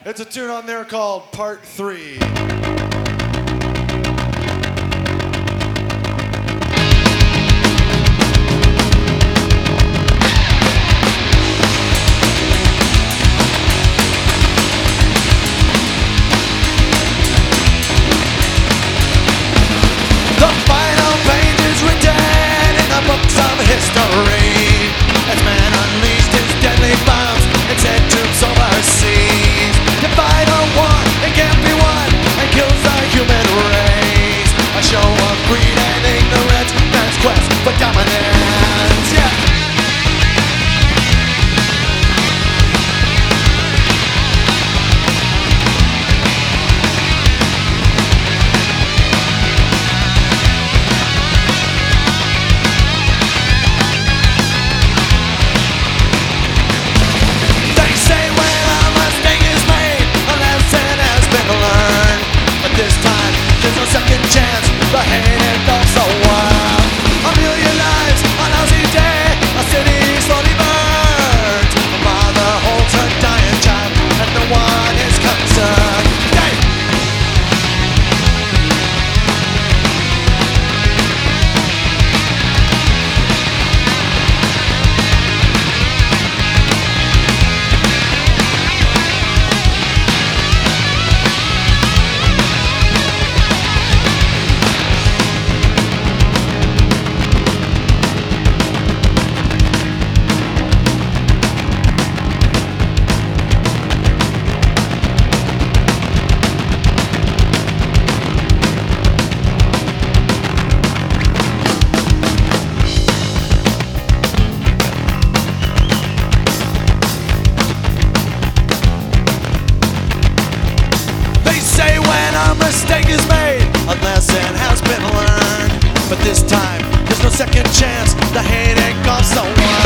It's a tune on there called Part 3. The final page is written in the books of history as man unleashed his deadly bombs and sent troops overseas to fight a war that can't be won and kills the human race. A show of greed and ignorance, man's quest for dominance. Yeah. This time, there's no second chance. The hate and also wild. A million lives on a lousy day. A city slowly burns. A mother holds her dying child, and no one is concerned. Dave! A mistake is made, a lesson has been learned. But this time, there's no second chance. The hate ain't gone so wild.